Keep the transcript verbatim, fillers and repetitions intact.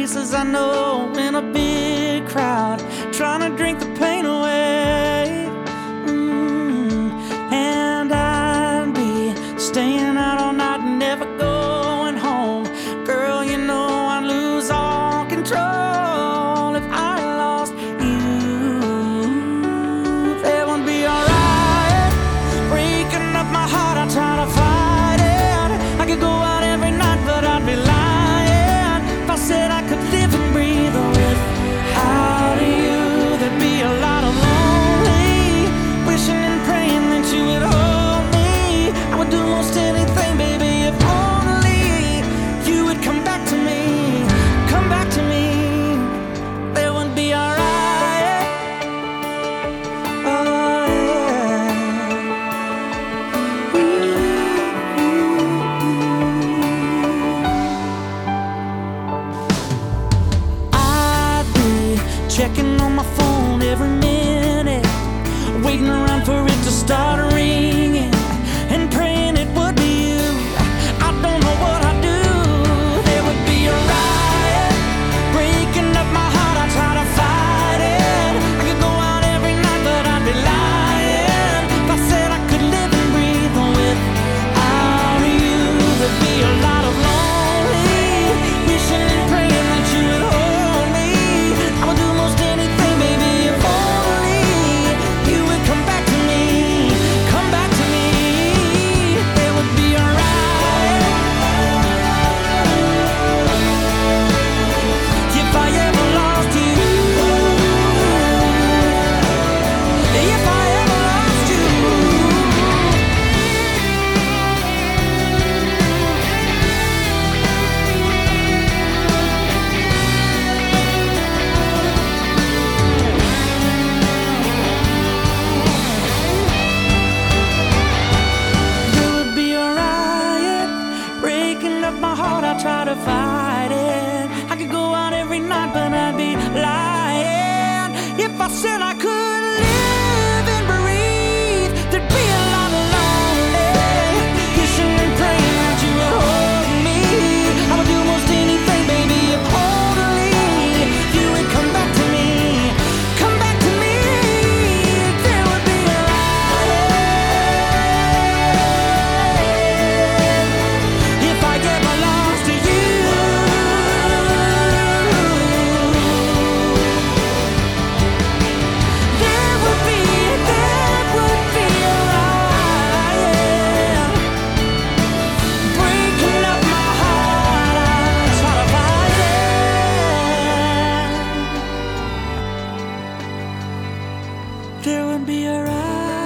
faces I know in a big crowd, trying to drink the pain away. Mm, and I'd be staying out all night and never going home. Girl, you know I'd lose all control if I lost you. That would be alright. Breaking up my heart, I try to fight it. I could go out every night, but I'd be lying if I said I could live and breathe without you. There'd be a lot of lonely, wishing and praying that you would hold me. I would do most anything, baby, if only you would come back to me, come back to me. That would be alright. Oh yeah. Ooh. I'd be checking on my phone every minute, waiting around for it to start ringing, and praying it would be you. I don't know what I'd do. There would be a riot, breaking up my heart, I try to fight it. I could go out every night, but I'd be lying if I said I could live and breathe without you. There'd be a lot of lonely, wishing and praying that you would hold me. I would do most anything, baby, if only you would come back to me, come back to me. It would be alright if I ever lost you. If I ever lost you. There would be a riot, breaking up my heart, I try to fight it. I could go out every night, but I'd be lying if I said I could live and breathe. There'd be a lot of lonely, wishing and praying that you would hold me. I would do most anything, baby, if only you would come back to me, come back to me. There would be a riot if I ever lost you. There would be, there would be a riot, breaking up my heart, I try to fight it. There would be a riot.